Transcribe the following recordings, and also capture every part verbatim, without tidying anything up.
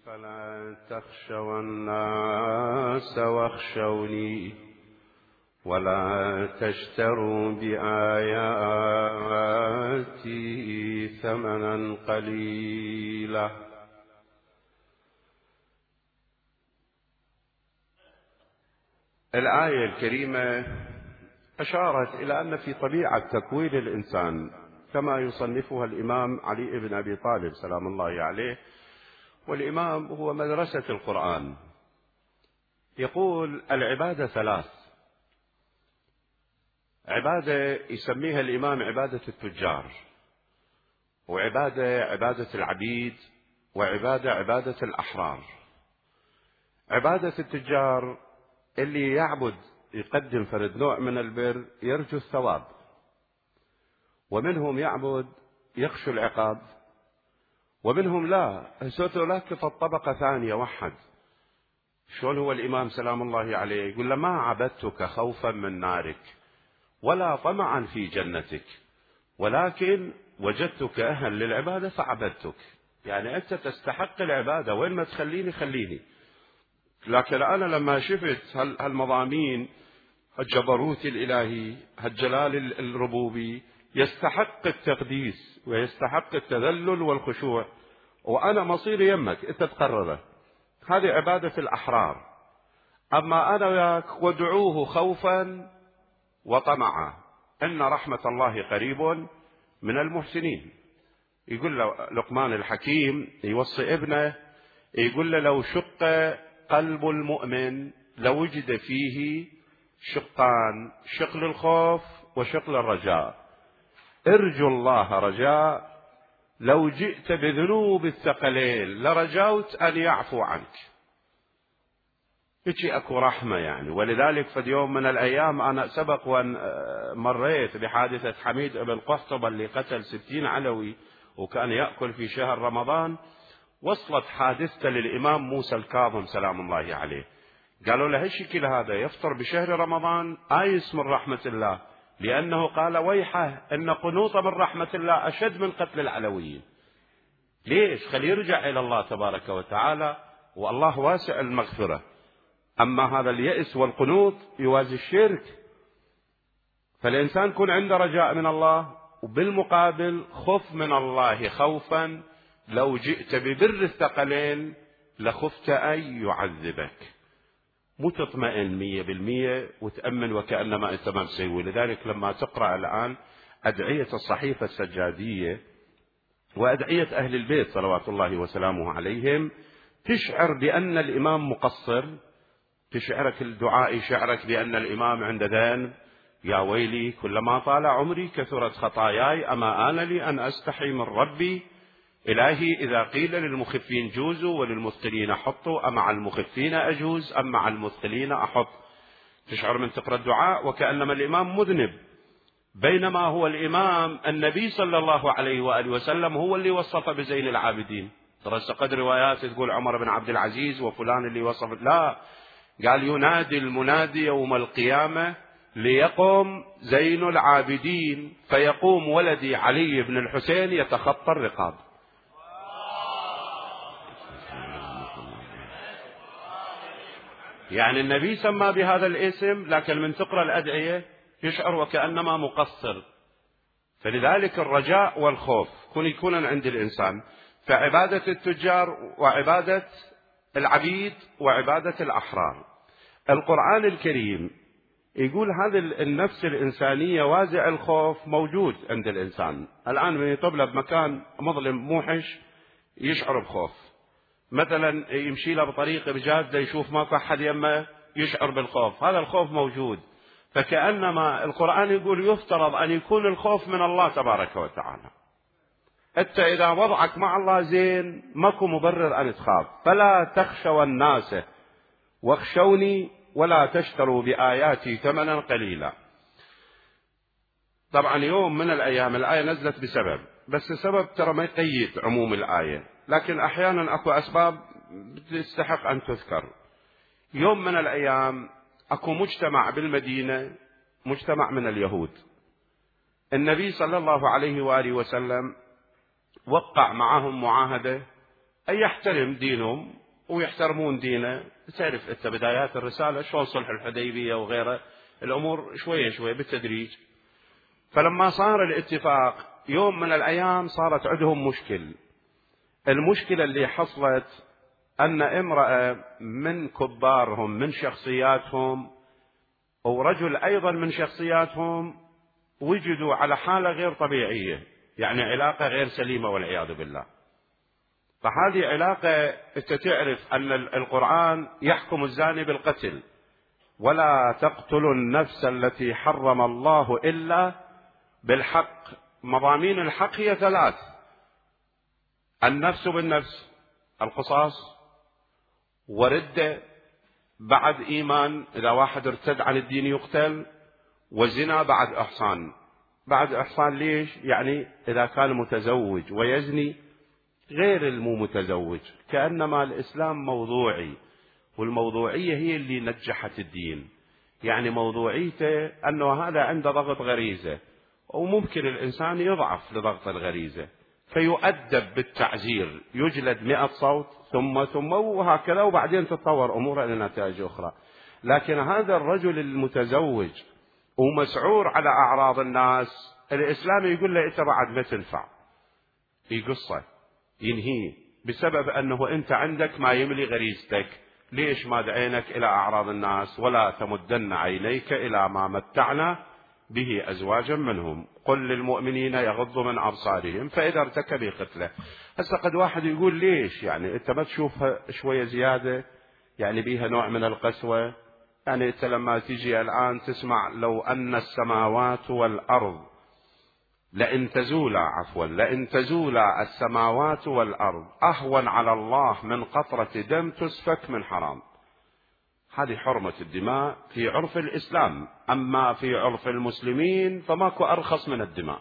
فلا تخشوا الناس واخشوني ولا تشتروا بآياتي ثمنا قليلا. الآية الكريمة أشارت إلى أن في طبيعة تكوين الإنسان كما يصنفها الإمام علي بن أبي طالب سلام الله عليه، والإمام هو مدرسة القرآن، يقول العبادة ثلاث. عبادة يسميها الإمام عبادة التجار، وعبادة عبادة العبيد، وعبادة عبادة الأحرار. عبادة التجار اللي يعبد يقدم فرد نوع من البر يرجو الثواب، ومنهم يعبد يخشى العقاب، ومنهم لا سوت لك في الطبقة ثانية وحد. شلون هو الإمام سلام الله عليه يقول له: ما عبدتك خوفا من نارك ولا طمعا في جنتك، ولكن وجدتك أهل للعبادة فعبدتك. يعني أنت تستحق العبادة، وين ما تخليني خليني، لكن أنا لما شفت هالمضامين، الجبروت الإلهي، هالجلال الربوبي، يستحق التقديس ويستحق التذلل والخشوع، وأنا مصيري يمك أنت تقرره. هذه عبادة الأحرار. أما أنا وياك وادعوه خوفا وطمعا إن رحمة الله قريب من المحسنين. يقول له لقمان الحكيم يوصي ابنه، يقول له: لو شق قلب المؤمن لوجد فيه شقان، شق للخوف وشق للرجاء. ارجو الله رجاء، لو جئت بذنوب الثقلين لرجوت أن يعفو عنك. يجي أكو رحمة يعني. ولذلك في يوم من الأيام أنا سبق وأن مريت بحادثة حميد بن قحطب اللي قتل ستين علوي وكان يأكل في شهر رمضان. وصلت حادثة للإمام موسى الكاظم سلام الله عليه، قالوا له: هالشكل هذا يفطر بشهر رمضان آيس من رحمة الله، لأنه قال ويحه إن قنوط من رحمة الله أشد من قتل العلويين. ليش؟ خليه يرجع إلى الله تبارك وتعالى، والله واسع المغفرة. أما هذا اليأس والقنوط يوازي الشرك. فالإنسان يكون عنده رجاء من الله، وبالمقابل خف من الله خوفا، لو جئت ببر الثقلين لخفت أن يعذبك. مو تطمئن مية بالمية وتأمن وكأنما أنت ما مسوي. لذلك لما تقرأ الآن أدعية الصحيفة السجادية وأدعية أهل البيت صلوات الله وسلامه عليهم، تشعر بأن الإمام مقصر، تشعرك الدعاء يشعرك بأن الإمام عند ذنب. يا ويلي كلما طال عمري كثرت خطاياي، أما آن لي أن أستحي من ربي. إلهي إذا قيل للمخفين جوزوا وللمثقلين حطوا، أمع المخفين أجوز أم مع المثقلين أحط. تشعر من تقرأ الدعاء وكأنما الإمام مذنب، بينما هو الإمام النبي صلى الله عليه وآله وسلم هو اللي وصف بزين العابدين. ترى قد روايات تقول عمر بن عبد العزيز وفلان اللي وصف، لا، قال: ينادي المنادي يوم القيامة ليقوم زين العابدين، فيقوم ولدي علي بن الحسين يتخطى الرقاب. يعني النبي سمى بهذا الاسم، لكن من تقرأ الأدعية يشعر وكأنما مقصر. فلذلك الرجاء والخوف كن يكون عند الإنسان. فعبادة التجار وعبادة العبيد وعبادة الأحرار. القرآن الكريم يقول هذه النفس الإنسانية وازع الخوف موجود عند الإنسان. الآن من يطب له بمكان مظلم موحش يشعر بخوف، مثلا يمشي له بطريق بجادة يشوف ماكو أحد يمه يشعر بالخوف. هذا الخوف موجود. فكأنما القرآن يقول يفترض أن يكون الخوف من الله تبارك وتعالى. أنت إذا وضعك مع الله زين ماكو مبرر أن تخاف. فلا تخشوا الناس واخشوني ولا تشتروا بآياتي ثمنا قليلا. طبعا يوم من الأيام الآية نزلت بسبب، بس السبب ترى ما يقيد عموم الآية، لكن أحيانا أكو أسباب تستحق أن تذكر. يوم من الأيام أكو مجتمع بالمدينة، مجتمع من اليهود. النبي صلى الله عليه وآله وسلم وقع معهم معاهدة يحترم دينهم ويحترمون دينه. تعرف أنت بدايات الرسالة شلون صلح الحديبية وغيره، الأمور شوية شوية بالتدريج. فلما صار الاتفاق يوم من الأيام صارت عندهم مشكل. المشكلة اللي حصلت أن امرأة من كبارهم من شخصياتهم ورجل أيضا من شخصياتهم وجدوا على حالة غير طبيعية، يعني علاقة غير سليمة والعياذ بالله. فهذه علاقة أنت تعرف أن القرآن يحكم الزاني بالقتل، ولا تقتلوا النفس التي حرم الله إلا بالحق. مضامين الحق هي ثلاث: النفس بالنفس، القصاص، وردة بعد إيمان إذا واحد ارتد عن الدين يقتل، وزنا بعد إحصان. بعد إحصان ليش؟ يعني إذا كان متزوج ويزني غير المو متزوج. كأنما الإسلام موضوعي، والموضوعية هي اللي نجحت الدين. يعني موضوعيته أنه هذا عنده ضغط غريزة، وممكن الإنسان يضعف لضغط الغريزة فيؤدب بالتعزير، يجلد مئة صوت ثم ثم وهكذا، وبعدين تتطور أموره إلى نتائج أخرى. لكن هذا الرجل المتزوج ومسعور على أعراض الناس، الإسلام يقول له أنت بعد ما تنفع، يقصه ينهيه بسبب أنه أنت عندك ما يملي غريزتك. ليش ما دعينك إلى أعراض الناس؟ ولا تمدن عينيك إلى ما متعنا به أزواجا منهم، قل للمؤمنين يغضوا من أبصارهم فإذا ارتكب قتله. هسه قد واحد يقول ليش يعني أنت ما تشوفها شوية زيادة، يعني بيها نوع من القسوة. يعني أنت لما تيجي الآن تسمع لو أن السماوات والأرض لئن تزولا عفوا لئن تزولا السماوات والأرض أهون على الله من قطرة دم تسفك من حرام. هذه حرمة الدماء في عرف الإسلام، أما في عرف المسلمين فماكو أرخص من الدماء،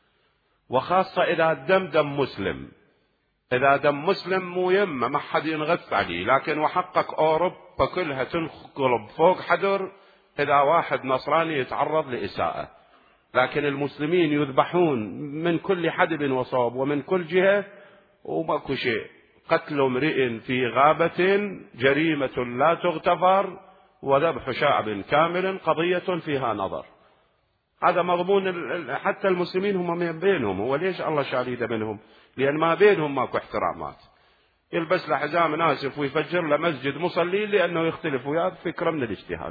وخاصة إذا الدم دم مسلم. إذا دم مسلم مو يمه ما حد ينغث عليه، لكن وحقك أوروبا كلها تنقلب فوق حدر إذا واحد نصراني يتعرض لإساءة. لكن المسلمين يذبحون من كل حدب وصوب ومن كل جهة وماكو شيء. قتل امرئ في غابة جريمة لا تغتفر، وذبح شعب كامل قضية فيها نظر. هذا مضمون حتى المسلمين هم من بينهم. هو ليش الله شاريده منهم؟ لأن ما بينهم ماكو احترامات. يلبس له حزام ناسف ويفجر له مسجد مصلين لأنه يختلف وياه فكرة من الاجتهاد.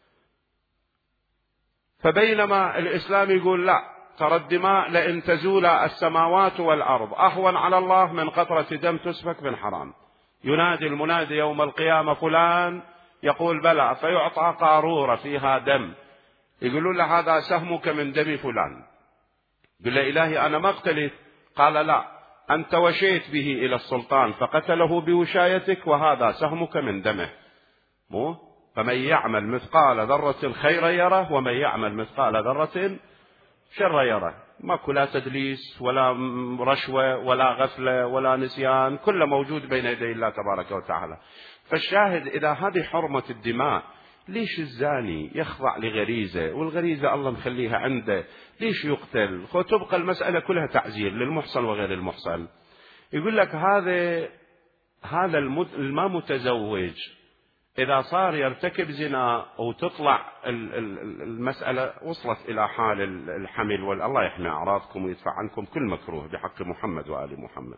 فبينما الإسلام يقول لا، ترى الدماء لئن تزول السماوات والأرض أهون على الله من قطرة دم تسفك من حرام. ينادي المنادي يوم القيامة فلان، يقول بلى، فيعطى قارورة فيها دم، يقولون له هذا سهمك من دم فلان. يقول له إلهي أنا ما اقتلت، قال لا، أنت وشيت به إلى السلطان فقتله بوشايتك وهذا سهمك من دمه. مو فمن يعمل مثقال ذرة خيرا يره ومن يعمل مثقال ذرة شر يره. ماكو لا تدليس ولا رشوة ولا غفلة ولا نسيان، كله موجود بين يدي الله تبارك وتعالى. فالشاهد إذا هذه حرمة الدماء، ليش الزاني يخضع لغريزة والغريزة الله مخليها عنده؟ ليش يقتل؟ فتبقى المسألة كلها تعزير للمحصن وغير المحصن. يقول لك هذا هذا الما متزوج إذا صار يرتكب زنا وتطلع المسألة وصلت إلى حال الحمل، والله يحمي أعراضكم ويدفع عنكم كل مكروه بحق محمد وآل محمد.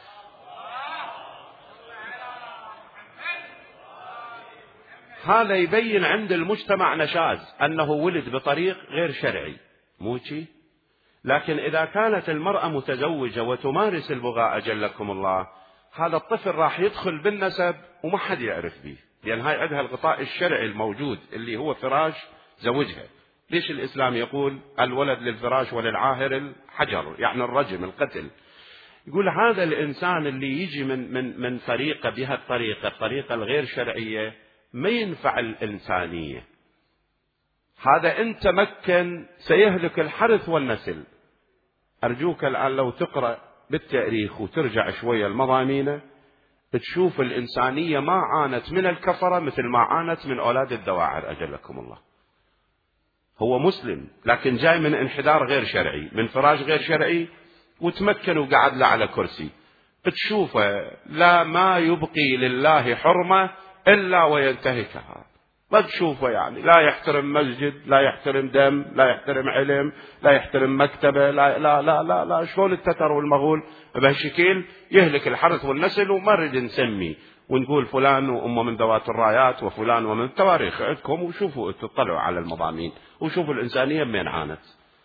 هذا يبين عند المجتمع نشاز أنه ولد بطريق غير شرعي، مو شي. لكن إذا كانت المرأة متزوجة وتمارس البغاء جلكم الله، هذا الطفل راح يدخل بالنسب وما حد يعرف به، لأن هاي عندها الغطاء الشرعي الموجود اللي هو فراش زوجها. ليش الإسلام يقول الولد للفراش وللعاهر الحجر، يعني الرجم القتل؟ يقول هذا الإنسان اللي يجي من من من طريقة بها الطريقة الطريقة الغير شرعية ما ينفع الإنسانية. هذا إن تمكن سيهلك الحرث والنسل. أرجوك الآن لو تقرأ بالتاريخ وترجع شوية المضامين تشوف الإنسانية ما عانت من الكفرة مثل ما عانت من أولاد الدواعر أجلكم الله. هو مسلم لكن جاي من انحدار غير شرعي، من فراش غير شرعي، وتمكن وقعد له على كرسي. تشوفه لا ما يبقي لله حرمة إلا وينتهكها، ما تشوفه يعني لا يحترم مسجد، لا يحترم دم، لا يحترم علم، لا يحترم مكتبة، لا لا لا لا, لا. شلون التتر والمغول بهالشكل يهلك الحرث والنسل، وما نريد نسمي ونقول فلان وأمه من ذوات الرايات وفلان ومن التواريخ عندكم، وشوفوا تطلعوا على المضامين وشوفوا الإنسانية من عانت.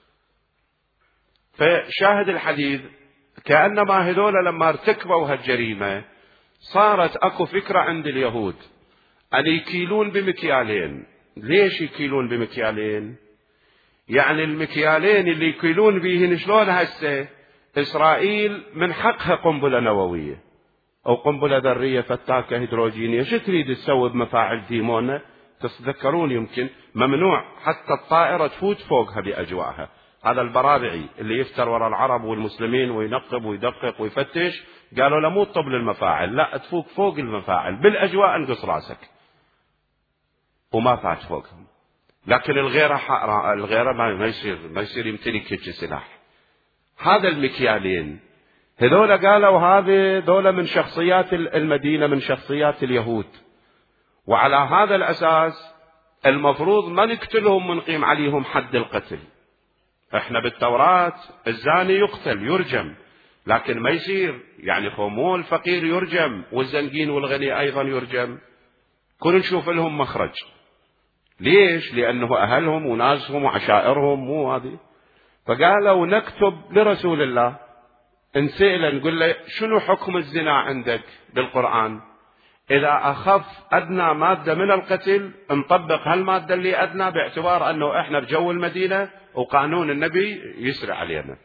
فشاهد الحديث كأنما هذول لما ارتكبوا هالجريمة صارت أكو فكرة عند اليهود أن يكيلون بمكيالين. ليش يكيلون بمكيالين؟ يعني المكيالين اللي يكيلون بيهن شلون هسه إسرائيل من حقها قنبلة نووية أو قنبلة ذرية فتاكة هيدروجينية، شو تريد تسوي بمفاعل ديمونة؟ تتذكرون يمكن ممنوع حتى الطائرة تفوت فوقها بأجواءها. هذا البرابعي اللي يفتر وراء العرب والمسلمين وينقب ويدقق ويفتش، قالوا له مو طب للمفاعل، لا تفوق فوق المفاعل بالأجواء انقص راسك، وما فات فوقهم. لكن الغيرة الغيرة ما يصير ما يصير يمتلك هيك سلاح. هذا المكيالين هذول قالوا هذه دولة من شخصيات المدينة، من شخصيات اليهود، وعلى هذا الأساس المفروض ما نقتلهم ونقيم عليهم حد القتل. احنا بالتوراة الزاني يقتل يرجم، لكن ما يصير يعني مو الفقير يرجم والزنقين والغني أيضا يرجم. كل نشوف لهم مخرج. ليش؟ لأنه أهلهم وناسهم وعشائرهم مو هذه. فقالوا نكتب لرسول الله نسأله نقول له شنو حكم الزنا عندك بالقرآن؟ إذا أخف أدنى مادة من القتل نطبق هالمادة اللي أدنى، باعتبار أنه إحنا بجو المدينة وقانون النبي يسرع علينا.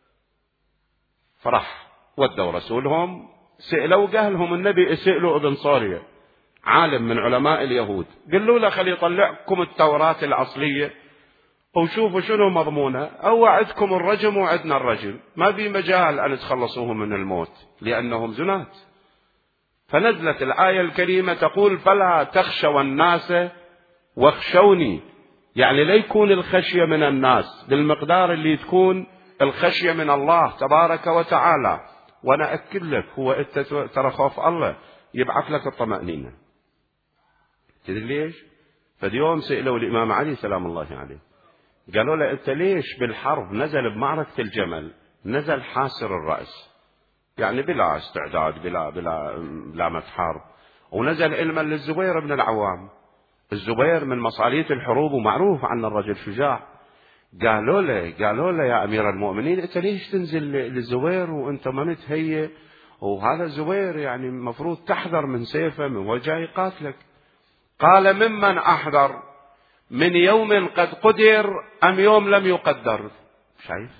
فرح ودوا رسولهم سألوا قالهم النبي اسألوا ابن صوريا عالم من علماء اليهود، قالوا له خلي يطلعكم التوراة الأصلية وشوفوا شنو مضمونة، أو عندكم الرجم وعندنا الرجم، ما في مجال أن تخلصوهم من الموت لأنهم زنات. فنزلت الآية الكريمة تقول فلا تخشوا الناس واخشوني، يعني لا يكون الخشية من الناس بالمقدار اللي تكون الخشية من الله تبارك وتعالى. وأنا أكد لك هو أنت ترى خوف الله يبعث لك الطمأنينة. تدري ليش؟ فاليوم سئلوا الإمام علي سلام الله عليه، قالوا له أنت ليش بالحرب نزل بمعركة الجمل نزل حاسر الرأس، يعني بلا استعداد بلا بلا بلا حرب، ونزل علما للزبير بن العوام. الزبير من مصارية الحروب ومعروف عن الرجل شجاع. قالوا له قالوا له يا أمير المؤمنين أنت ليش تنزل للزبير وأنت ما متهيئ، وهذا الزبير يعني المفروض تحذر من سيفه من وجه يقاتلك. قال ممن أحذر، من يوم قد قدر أم يوم لم يقدر؟ شايف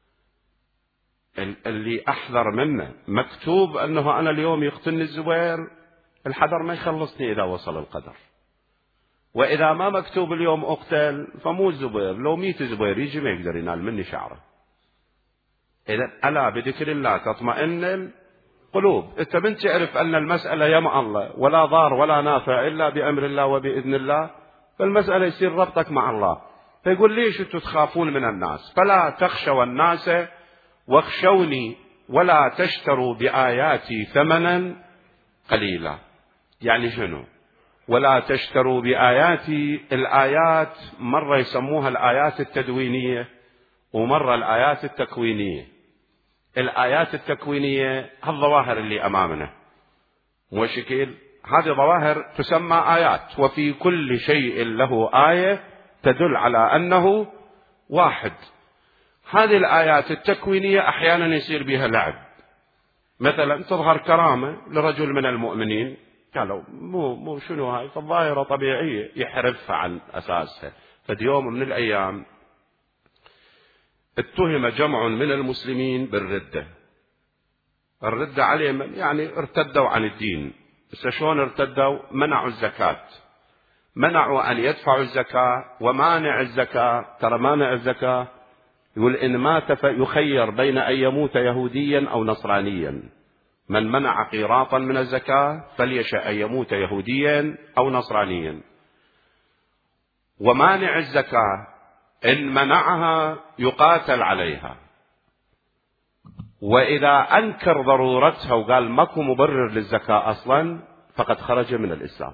اللي أحذر منه مكتوب أنه أنا اليوم يقتلني الزبير، الحذر ما يخلصني إذا وصل القدر. وإذا ما مكتوب اليوم أقتل فمو الزبير، لو ميت زبير يجي ما يقدر ينال مني شعره. إذا ألا بذكر الله تطمئن القلوب. أنت من تعرف أن المسألة يمع الله ولا ضار ولا نافع إلا بأمر الله وبإذن الله، فالمسألة يصير ربطك مع الله. فيقول ليش أنتم تخافون من الناس؟ فلا تخشوا الناس واخشوني ولا تشتروا بآياتي ثمنا قليلا. يعني شنو؟ ولا تشتروا بآياتي، الآيات مرة يسموها الآيات التدوينية ومرة الآيات التكوينية. الآيات التكوينية هالظواهر اللي أمامنا وشكل، هذه ظواهر تسمى آيات، وفي كل شيء له آية تدل على أنه واحد. هذه الآيات التكوينية أحيانا يصير بها لعب، مثلا تظهر كرامة لرجل من المؤمنين، قالوا مو مو شنو هاي، فالظاهرة طبيعية يحرفها عن أساسها. فاليوم من الأيام اتهم جمع من المسلمين بالردة. الردة عليهم يعني ارتدوا عن الدين. بس شلون ارتدوا؟ منعوا الزكاة، منعوا أن يدفعوا الزكاة. ومانع الزكاة ترى مانع الزكاة يقول إن مات يخير بين أن يموت يهوديا أو نصرانيا. من منع قيراطا من الزكاة فليشأ أن يموت يهوديا أو نصرانيا. ومانع الزكاة إن منعها يقاتل عليها. وإذا أنكر ضرورتها وقال ماكو مبرر للزكاة أصلا فقد خرج من الإسلام.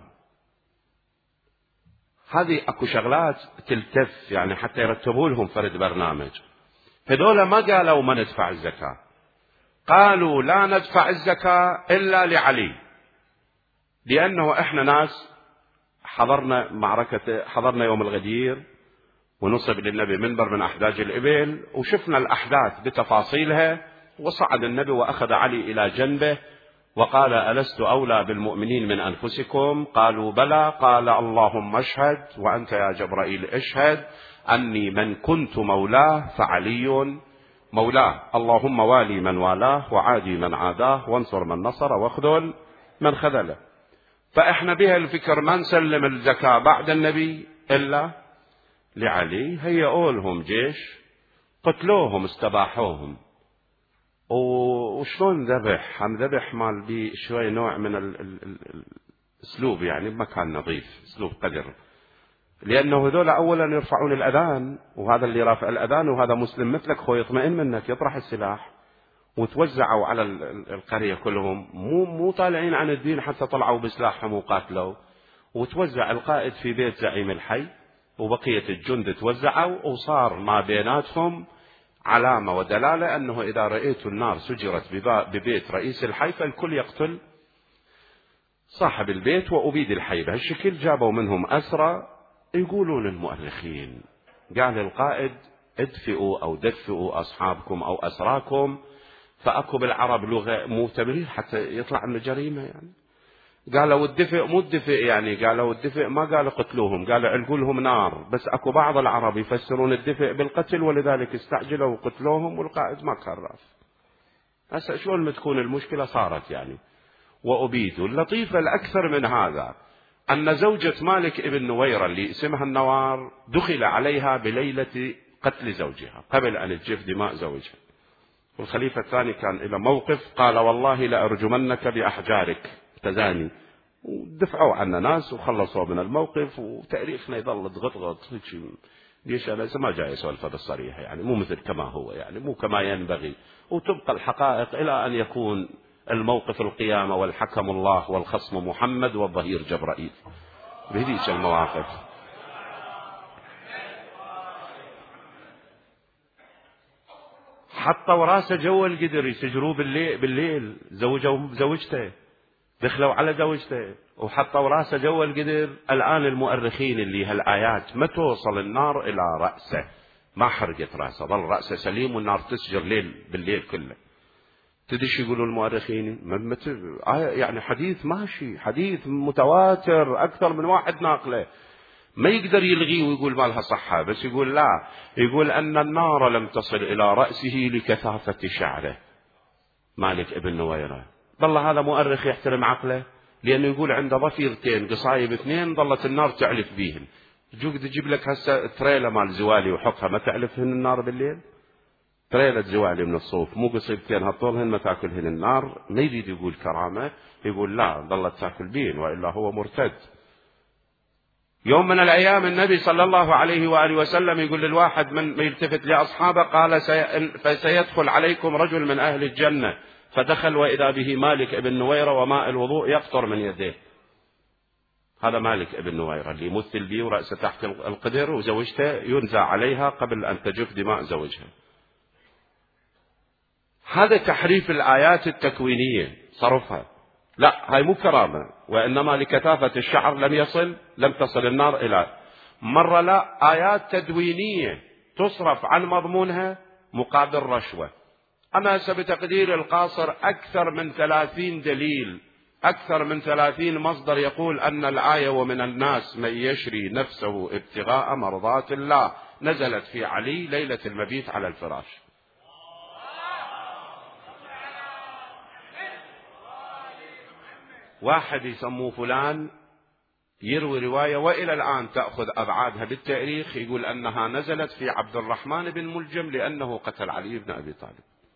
هذه أكو شغلات تلتف يعني حتى يرتبوا لهم فرد برنامج. هذول ما قالوا ما ندفع الزكاة، قالوا لا ندفع الزكاة إلا لعلي، لأنه إحنا ناس حضرنا معركة، حضرنا يوم الغدير ونصب للنبي منبر من أحداج الإبل وشفنا الأحداث بتفاصيلها، وصعد النبي وأخذ علي إلى جنبه وقال ألست أولى بالمؤمنين من أنفسكم؟ قالوا بلى. قال اللهم اشهد وأنت يا جبرائيل اشهد أني من كنت مولاه فعلي مولاه، اللهم والي من والاه وعادي من عاداه وانصر من نصر واخذل من خذله. فإحنا بها الفكر ما نسلم الزكاة بعد النبي إلا لعلي. هيئوا لهم جيش، قتلوهم، استباحوهم. وشلون ذبح؟ هم ذبح مال بي شوي نوع من الاسلوب يعني بمكان نظيف، اسلوب قدر، لانه هذول اولا يرفعون الاذان، وهذا اللي رافع الاذان وهذا مسلم مثلك خو يطمئن منك، يطرح السلاح. وتوزعوا على القريه كلهم، مو مو طالعين عن الدين حتى طلعوا بسلاحهم وقاتلوا. وتوزع القائد في بيت زعيم الحي وبقيه الجند توزعوا، وصار ما بيناتهم علامة ودلالة أنه إذا رأيت النار سجرت ببيت رئيس الحي فالكل يقتل صاحب البيت وأبيد الحي. بهالشكل جابوا منهم أسرى. يقولون المؤرخين قال القائد ادفئوا أو دفئوا أصحابكم أو أسراكم، فأكو بالعرب لغة مو تبرير حتى يطلع أنه جريمة يعني. قالوا الدفئ مو الدفئ يعني، قالوا الدفئ ما قالوا قتلوهم، قالوا علقوا لهم نار. بس اكو بعض العرب يفسرون الدفئ بالقتل ولذلك استعجلوا وقتلوهم والقائد ما كرف. هسه شلون ما تكون المشكلة صارت يعني وأبيدوا. اللطيفة الأكثر من هذا أن زوجة مالك ابن نويرة اللي اسمها النوار دخل عليها بليلة قتل زوجها قبل أن تجف دماء زوجها. والخليفة الثاني كان إلى موقف قال والله لأرجمنك بأحجارك تزاني، ودفعوا عنا ناس وخلصوا من الموقف. وتاريخنا يظل تغطغط ليش أنا ما جاي أسولف بالصريح يعني، مو مثل كما هو يعني، مو كما ينبغي. وتبقى الحقائق إلى أن يكون الموقف القيامة والحكم الله والخصم محمد والظهير جبرائيل بهذيك المواقف. حطوا راسه جوا القدر يسجروه بالليل, بالليل. زوجوا زوجته، دخلوا على زوجته وحطوا راسه جوا القدر. الآن المؤرخين اللي هالآيات ما توصل النار إلى رأسه، ما حرقت رأسه، ظل رأسه سليم والنار تسجر ليل بالليل كله. تدش يقولوا المؤرخين يعني حديث ماشي، حديث متواتر أكثر من واحد ناقله، ما يقدر يلغيه ويقول ما لها صحة. بس يقول لا، يقول أن النار لم تصل إلى رأسه لكثافة شعره. مالك ابن نويرة والله هذا مؤرخ يحترم عقله، لأنه يقول عنده ضفيرتين قصايب اثنين ظلت النار تعلف بيهن. جوك تجيب لك هسه تريلة مال زوالي وحطها ما تعلفهن النار بالليل؟ تريلة زوالي من الصوف مو قصيبتين هطولهن ما تاكلهن النار. ما يريد يقول كرامة، يقول لا ظلت تاكل بين وإلا هو مرتد. يوم من الأيام النبي صلى الله عليه وآله وسلم يقول للواحد من يلتفت لأصحابه قال فسيدخل عليكم رجل من أهل الجنة. فدخل وإذا به مالك ابن نويرة وماء الوضوء يقطر من يديه. هذا مالك ابن نويرة اللي يمثل بيه ورأسه تحت القدر وزوجته ينزع عليها قبل أن تجف دماء زوجها. هذا تحريف الآيات التكوينية صرفها. لا هاي مو كرامة، وإنما لكثافة الشعر لم يصل لم تصل النار إلى مرة. لا، آيات تدوينية تصرف عن مضمونها مقابل رشوة. أما بتقدير القاصر أكثر من ثلاثين دليل، أكثر من ثلاثين مصدر يقول أن الآية ومن الناس من يشري نفسه ابتغاء مرضات الله نزلت في علي ليلة المبيت على الفراش. واحد يسموه فلان يروي رواية وإلى الآن تأخذ أبعادها بالتاريخ، يقول أنها نزلت في عبد الرحمن بن ملجم لأنه قتل علي بن أبي طالب.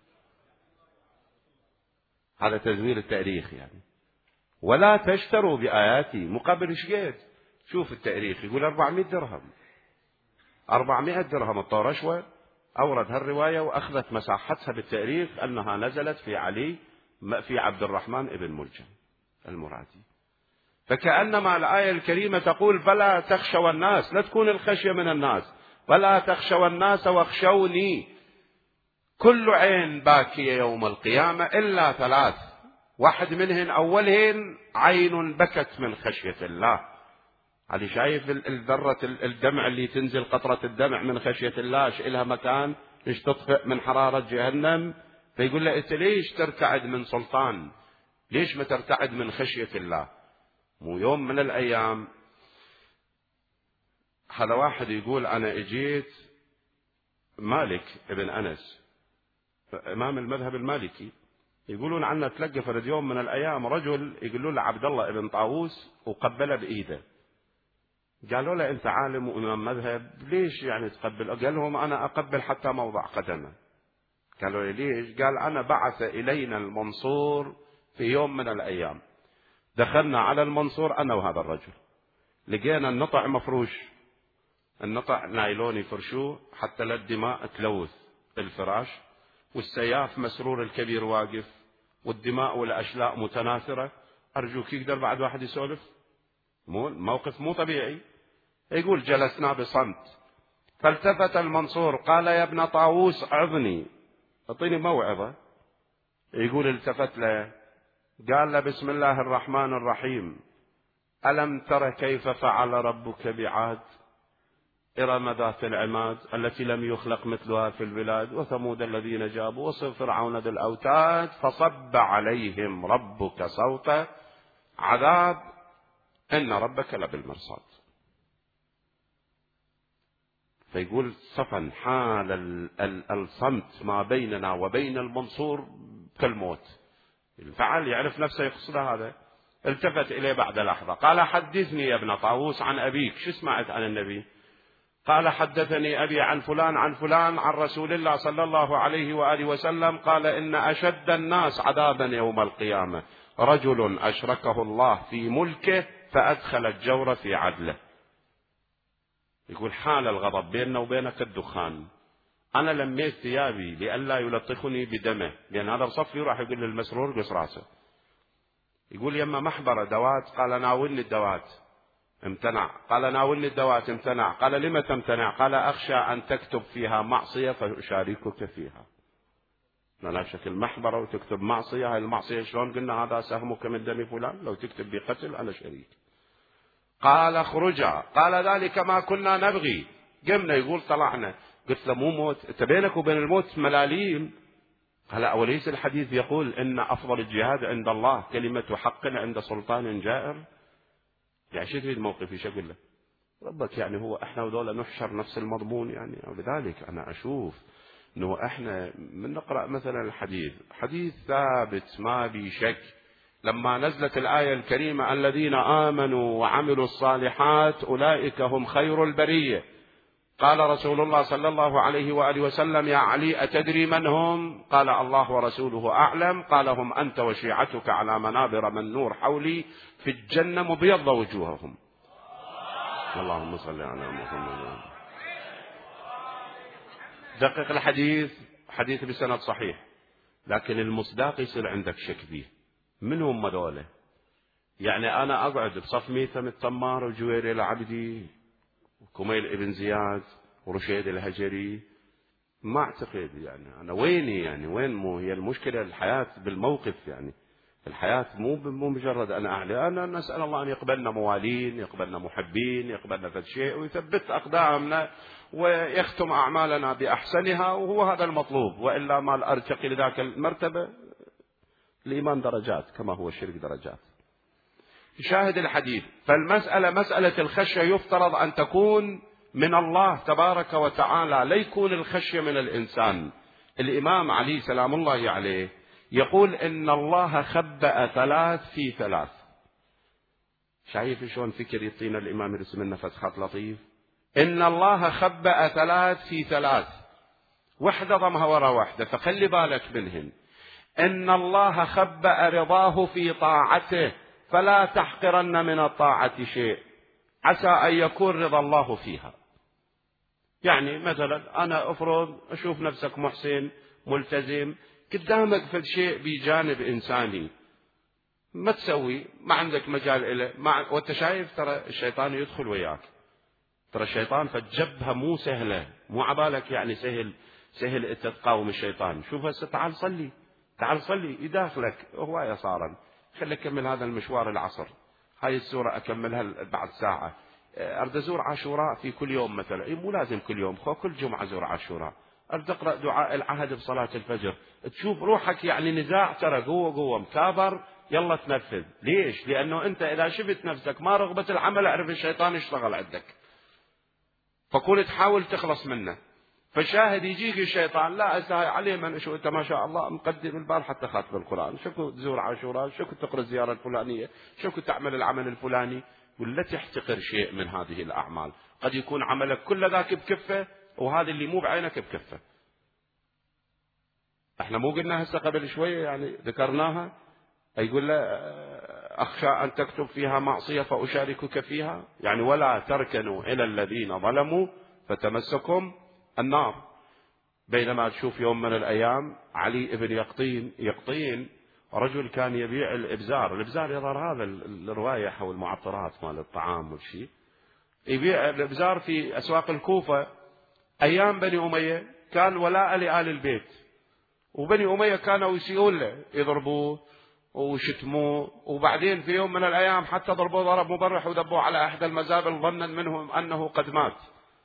هذا تزوير التاريخ يعني. ولا تشتروا بآياتي مقابل شقيد. شوف التاريخ يقول أربعمائة درهم، أربعمائة درهم الطور رشوة. أورد هالرواية وأخذت مساحتها بالتاريخ أنها نزلت في علي في عبد الرحمن ابن ملجم المرادي. فكأنما الآية الكريمة تقول فلا تخشوا الناس، لا تكون الخشية من الناس، فلا تخشوا الناس واخشوني. كل عين باكية يوم القيامة إلا ثلاث، واحد منهن أولهن عين بكت من خشية الله. علي شايف الذرة الدمع اللي تنزل، قطرة الدمع من خشية الله، ايش إلها مكان، ايش تطفئ من حرارة جهنم. فيقول له انت ليش ترتعد من سلطان، ليش ما ترتعد من خشية الله؟ مو يوم من الأيام هذا واحد يقول أنا اجيت مالك ابن أنس إمام المذهب المالكي، يقولون عنه تلقى فرد يوم من الأيام رجل يقولوا له عبد الله ابن طاووس وقبله بإيده. قالوا له أنت عالم وإمام مذهب ليش يعني تقبل؟ قال لهم أنا أقبل حتى موضع قدمه. قالوا له ليش؟ قال أنا بعث إلينا المنصور في يوم من الأيام، دخلنا على المنصور أنا وهذا الرجل، لقينا النطع مفروش، النطع نايلوني فرشوه حتى لا الدماء تلوث الفراش، والسياف مسرور الكبير واقف، والدماء والأشلاء متناثرة. أرجوك يقدر بعد واحد يسولف؟ مو موقف مو طبيعي. يقول جلسنا بصمت، فالتفت المنصور قال يا ابن طاووس عظني، اعطيني موعظة. يقول التفت له قال له بسم الله الرحمن الرحيم، ألم تر كيف فعل ربك بعاد، إرم ذات العماد التي لم يخلق مثلها في البلاد، وثمود الذين جابوا، وفرعون ذي الأوتاد، فصب عليهم ربك صوت عذاب إن ربك لبالمرصاد. فيقول صفا حال الصمت ما بيننا وبين المنصور كالموت. الفعل يعرف نفسه يقصد هذا. التفت إليه بعد لحظة قال حدثني يا ابن طاووس عن أبيك، شو سمعت عن النبي؟ قال حدثني أبي عن فلان عن فلان عن رسول الله صلى الله عليه وآله وسلم قال إن أشد الناس عذابا يوم القيامة رجل أشركه الله في ملكه فأدخل الجور في عدله. يقول حال الغضب بيننا وبينك الدخان، أنا لميت ثيابي لئلا يلطخني بدمه، لأن هذا بصفي راح يقول للمسرور قص راسه. يقول يما محبرة دوات، قال ناولني الدوات، امتنع. قال ناولني الدوات، امتنع. قال لما تمتنع؟ قال أخشى أن تكتب فيها معصية فأشاركك فيها. لا شكل محبرة وتكتب معصية، هاي المعصية شلون؟ قلنا هذا سهمك من دم فلان، لو تكتب بقتل أنا شريك. قال اخرجا، قال ذلك ما كنا نبغي. قمنا يقول طلعنا. قلت له مو موت، انت بينك وبين الموت ملاليم. قال أوليس الحديث يقول إن أفضل الجهاد عند الله كلمة حق عند سلطان جائر؟ يعني شو تريد موقفي؟ شو أقول له؟ ربك يعني هو احنا وذولا نحشر نفس المضمون يعني. ولذلك أنا أشوف إنه احنا من نقرأ مثلا الحديث، حديث ثابت ما بي شك، لما نزلت الآية الكريمة الذين آمنوا وعملوا الصالحات أولئك هم خير البرية، قال رسول الله صلى الله عليه وآله وسلم يا علي أتدري من هم؟ قال الله ورسوله أعلم. قال هم أنت وشيعتك على منابر من نور حولي في الجنة مبيض وجوههم. اللهم صل على محمد. دقق الحديث، حديث بسند صحيح، لكن المصداق يصير عندك شك فيه. من هم ذولا؟ يعني أنا أقعد بصف ميثم التمار وجويري العبدي وكميل ابن زياد ورشيد الهجري؟ ما أعتقد يعني. أنا ويني يعني؟ وين؟ مو هي المشكلة الحياة بالموقف يعني. الحياة مو مو مجرد أنا أعلى، أنا نسأل الله أن يقبلنا موالين، يقبلنا محبين، يقبلنا فد شيء، ويثبت أقدامنا ويختم أعمالنا بأحسنها، وهو هذا المطلوب. وإلا ما أرتقي لذاك المرتبة. الإيمان درجات كما هو الشرك درجات. شاهد الحديث. فالمسألة مسألة الخشية يفترض أن تكون من الله تبارك وتعالى، لا يكون الخشية من الإنسان. الإمام علي سلام الله عليه يقول إن الله خبأ ثلاث في ثلاث. شايف شلون فكر يعطينا الإمام يرسم لنا فتحات لطيف؟ إن الله خبأ ثلاث في ثلاث، وحدة ضمها وراء وحدة، فخلي بالك منهن. إن الله خبأ رضاه في طاعته، فلا تحقرن من الطاعة شيء، عسى أن يكون رضا الله فيها. يعني مثلا أنا أفرض أشوف نفسك محسن ملتزم، قدامك في شيء بجانب إنساني ما تسوي، ما عندك مجال إله، مع... وأنت شايف ترى الشيطان يدخل وياك، ترى الشيطان فالجبهة مو سهلة، مو عبالك يعني سهل سهل أنت تقاوم الشيطان. شوف هسه تعال صلي، تعال صلي يداخلك هواية صارا، خليك أكمل هذا المشوار العصر، هاي السورة أكملها بعد ساعة، أرد أزور عاشوراء في كل يوم مثلا، إيه مو لازم كل يوم، خو كل جمعة زور عاشوراء، أرد أقرأ دعاء العهد بصلاة الفجر، تشوف روحك يعني نزاع ترى قوة قوة مكابر، يلا تنفذ. ليش؟ لأنه أنت إذا شفت نفسك ما رغبة العمل اعرف الشيطان يشتغل عندك، فكون تحاول تخلص منه. فالشاهد يجيك الشيطان، لا أسهل عليه من شو أنت ما شاء الله مقدم البال حتى خاتم القرآن، شو تزور عاشوراء، شو تقرأ الزيارة الفلانية، شو تعمل العمل الفلاني، ولا تحتقر شيء من هذه الأعمال. قد يكون عملك كل ذاك بكفة وهذا اللي مو بعينك بكفة. احنا مو قلنا هسه قبل شوية يعني ذكرناها، يقول له أخشى أن تكتب فيها معصية فأشاركك فيها، يعني ولا تركنوا إلى الذين ظلموا فتمسكم النار. بينما تشوف يوم من الأيام علي ابن يقطين يقطين رجل كان يبيع الإبزار، الإبزار يظهر هذا الروايح أو المعطرات مال الطعام والشيء، يبيع الإبزار في أسواق الكوفة أيام بني أمية، كان ولاء لآل البيت، وبني أمية كانوا يسيئون له، يضربوه وشتموه، وبعدين في يوم من الأيام حتى ضربوه ضرب مبرح ودبوه على أحد المزابل ظنا منهم أنه قد مات.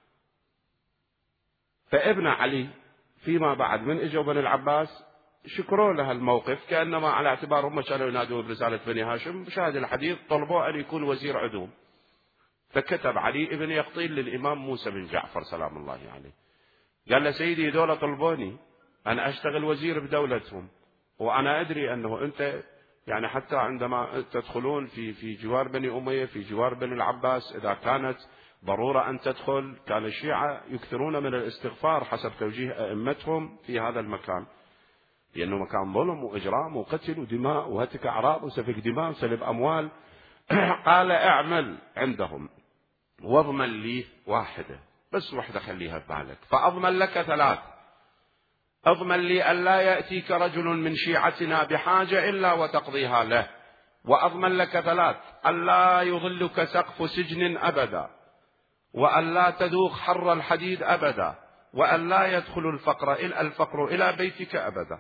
فابن علي فيما بعد من اجوا بني العباس شكروا له الموقف، كأنما على اعتبار هم كانوا ينادوا برسالة بني هاشم، شاهد الحديث طلبوا أن يكون وزير عدوم، فكتب علي ابن يقطين للإمام موسى بن جعفر سلام الله عليه، قال له سيدي دولة طلبوني أنا أشتغل وزير بدولتهم، وأنا أدري أنه أنت يعني حتى عندما تدخلون في في جوار بني أمية في جوار بني العباس إذا كانت ضرورة أن تدخل، كان الشيعة يكثرون من الاستغفار حسب توجيه أئمتهم في هذا المكان، لأنه مكان ظلم وإجرام وقتل ودماء وهتك أعراض وسفك دماء وسلب أموال. قال اعمل عندهم واضمن لي واحدة بس، واحدة خليها ببالك، فأضمن لك ثلاث، أضمن لي أن لا يأتيك رجل من شيعتنا بحاجة إلا وتقضيها له، وأضمن لك ثلاث، أن لا يظلك سقف سجن أبدا، وأن لا تذوق حر الحديد أبدا، وأن لا يدخل الفقر إلى الفقر إلى بيتك أبدا.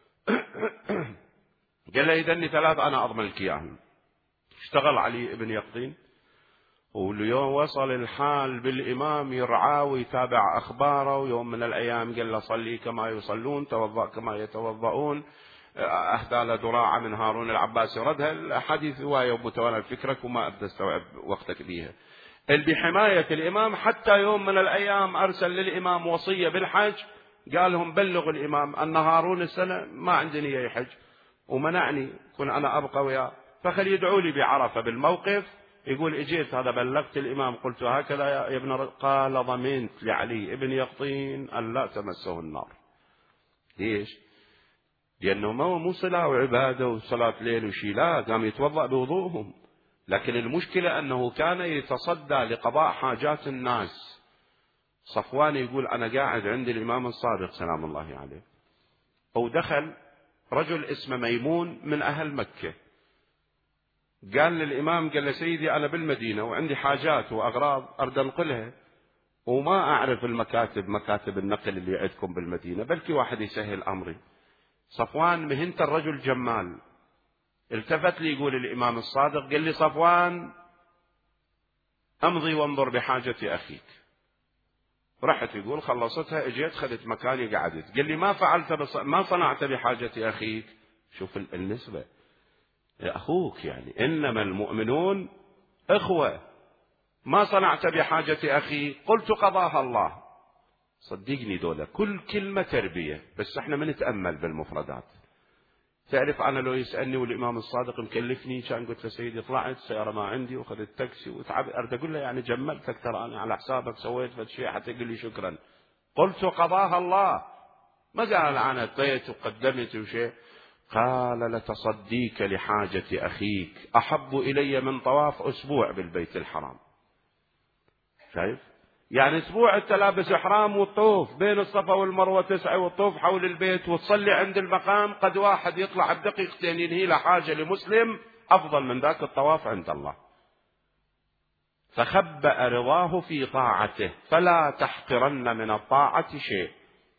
قال له إذن ثلاث أنا أضمن لك إياهم. اشتغل علي ابن يقطين، واليوم وصل الحال بالإمام يرعاه ويتابع أخباره، ويوم من الأيام قال له صلي كما يصلون، توضأ كما يتوضؤون، أهدى له ذراع من هارون العباس يردها. الحديث رواية وبتوانا فكرك وما أبدأ استوعب وقتك بيها. بحماية الإمام حتى يوم من الأيام أرسل للإمام وصية بالحج، قال لهم بلغوا الإمام أن هارون السنة ما عندني يحج ومنعني كن أنا أبقى وياه، فخلي يدعوا لي بعرفة بالموقف، يقول اجيت هذا بلغت الإمام قلت هكذا يا ابن، قال ضمنت لعلي ابن يقطين أن لا تمسه النار. ليش؟ لأنه ما هو مو صلاة وعبادة وصلاة ليل وشي، لا، قام يتوضأ بوضوءهم، لكن المشكلة أنه كان يتصدى لقضاء حاجات الناس. صفوان يقول أنا قاعد عند الإمام الصادق سلام الله عليه، ودخل رجل اسمه ميمون من أهل مكة، قال للإمام قال له سيدي أنا بالمدينة وعندي حاجات وأغراض أريد أنقلها وما أعرف المكاتب مكاتب النقل اللي عندكم بالمدينة، بلكي واحد يسهل أمري. صفوان مهنت الرجل جمال، التفت لي يقول الإمام الصادق قال لي صفوان أمضي وانظر بحاجة أخيك. رحت يقول خلصتها اجيت خذت مكاني قعدت، قال لي ما فعلت بص... ما صنعت بحاجة أخيك. شوف النسبة، يا أخوك يعني إنما المؤمنون إخوة، ما صنعت بحاجة أخي قلت قضاها الله. صدقني دولة كل كلمة تربية، بس احنا ما نتأمل بالمفردات. تعرف أنا لو يسألني والإمام الصادق مكلفني كان قلت له سيدي طلعت سيارة ما عندي وخذت تاكسي وتعب، أرد أقول له يعني جملتك ترى أنا على حسابك سويت فد شيء حتى يقول لي شكرا، قلت قضاها الله، ما قال أنا أعطيت وقدمت وشيء. قال لتصديك لحاجة أخيك أحب إلي من طواف أسبوع بالبيت الحرام. شايف يعني أسبوع أنت لابس إحرام والطوف بين الصفا والمروة تسعى والطوف حول البيت وتصلي عند المقام، قد واحد يطلع بدقيقتين ينهي له حاجة لمسلم أفضل من ذاك الطواف عند الله. فخبأ رضاه في طاعته فلا تحقرن من الطاعة شيء،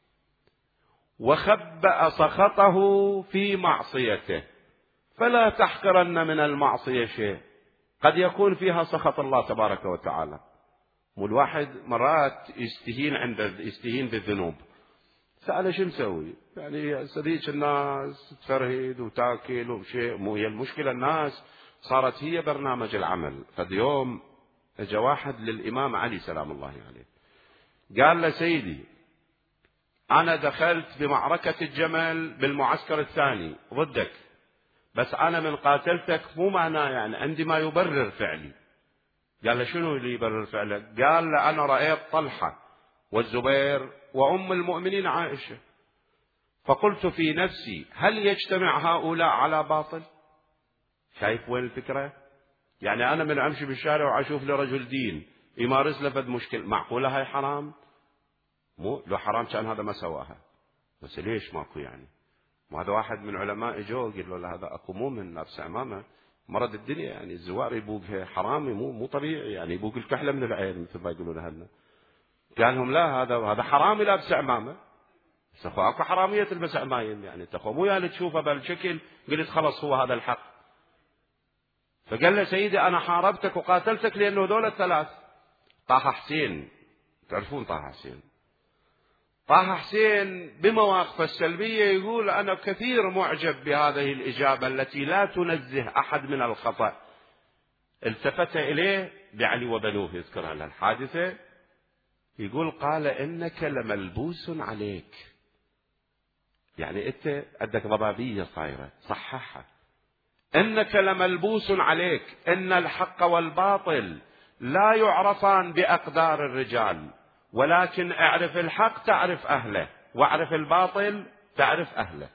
وخبأ سخطه في معصيته فلا تحقرن من المعصية شيء. قد يكون فيها سخط الله تبارك وتعالى، والواحد مرات يستهين عند يستهين بالذنوب. سأل شو نسوي؟ يعني صديق الناس تفرهد وتاكل وشيء، مو هي المشكلة الناس صارت هي برنامج العمل. فاليوم اجى واحد للإمام علي سلام الله عليه قال له سيدي أنا دخلت بمعركة الجمل بالمعسكر الثاني ضدك، بس أنا من قاتلتك مو معناه يعني عندي ما يبرر فعلي. قال له شنو اللي يبرر فعلك؟ قال له أنا رأيت طلحة والزبير وأم المؤمنين عائشة، فقلت في نفسي هل يجتمع هؤلاء على باطل؟ شايف وين الفكرة؟ يعني أنا من أمشي بالشارع وأشوف لرجل دين يمارس لفد مشكل، معقولة هاي حرام؟ مو لو حرام كان هذا ما سواها، بس ليش ماكو يعني؟ وهذا واحد من علماء جو قال له هذا أكو مؤمن لابس عمامة مرض الدنيا، يعني الزوار يبوق حرامي مو مو طبيعي، يعني يبوق الكحلة من العين مثل ما يقولون هلنا. قال لهم لا هذا هذا حرامي لابس عمامة. بس اخو اكو حرامية تلبس عمايم، يعني تخو مو يعني تشوفه بالشكل قلت خلص هو هذا الحق. فقال له سيدي أنا حاربتك وقاتلتك لأنه دول الثلاث. طه حسين تعرفون طه حسين؟ طه حسين بمواقفه السلبية يقول أنا كثير معجب بهذه الإجابة التي لا تنزه أحد من الخطأ. التفت إليه بعلي وبنوه يذكرها الحادثة، يقول قال إنك لملبوس عليك، يعني أنت عندك ضبابية صايرة صححها. إنك لملبوس عليك، إن الحق والباطل لا يعرفان بأقدار الرجال، ولكن اعرف الحق تعرف أهله، واعرف الباطل تعرف أهله.